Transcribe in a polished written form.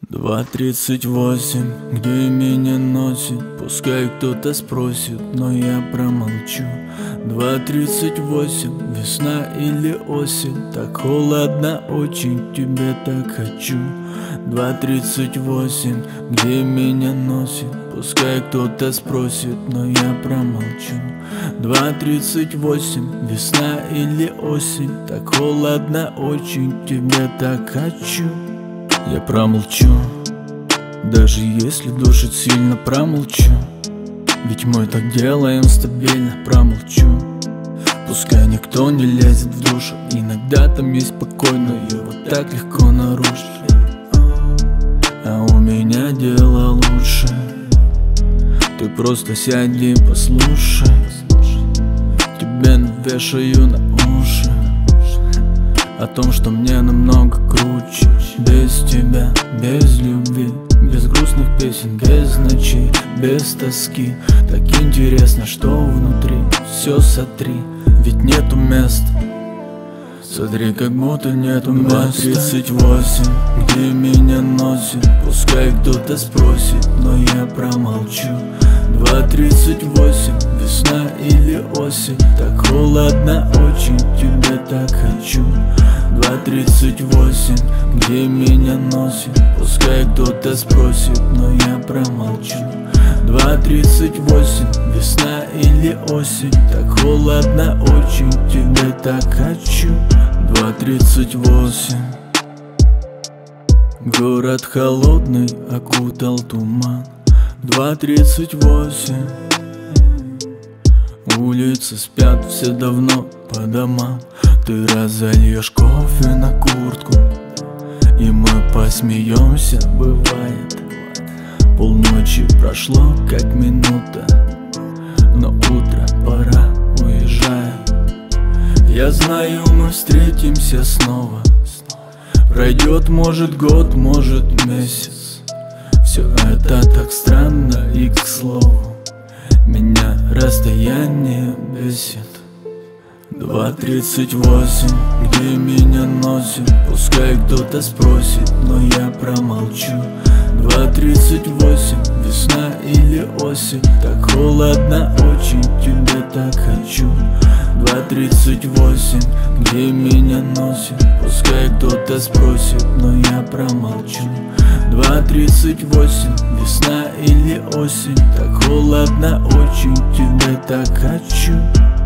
2:38, где меня носит? Пускай кто-то спросит, но я промолчу. 2:38, весна или осень? Так холодно очень, тебя так хочу. 2:38, где меня носит? Пускай кто-то спросит, но я промолчу. 2:38, весна или осень? Так холодно очень, тебя так хочу. Я промолчу, даже если душит сильно, промолчу. Ведь мы так делаем стабильно, промолчу. Пускай никто не лезет в душу, иногда там есть спокойно, его так легко нарушить. А у меня дело лучше, ты просто сяди и послушай. Тебе навешаю на уши о том, что мне намного круче. Без тебя, без любви, без грустных песен, без ночей, без тоски. Так интересно, что внутри, все сотри, ведь нету места. Смотри, как будто нету места. 2:38, где меня носит? Пускай кто-то спросит, но я промолчу. 2:38, весна или осень? Так холодно очень, тебя так хочу. 2:38, где меня носит? Пускай кто-то спросит, но я промолчу. 2:38, весна или осень? Так холодно очень, тебя так хочу. 2:38. Город холодный окутал туман. 2:38. Улицы спят, все давно по домам. Ты разольешь кофе на куртку, и мы посмеемся, бывает. Полночи прошло, как минута, но утро, пора уезжать. Я знаю, мы встретимся снова. Пройдет, может, год, может, месяц. Все это так странно и, к слову, меня расстояние бесит. 2:38, где меня носит? Пускай кто-то спросит, но я промолчу. 2:38, весна или осень? Так холодно очень, тебя так хочу. 2:38, где меня носит? Пускай кто-то спросит, но я промолчу. 2:38, весна или осень? Так холодно очень, тебя так хочу.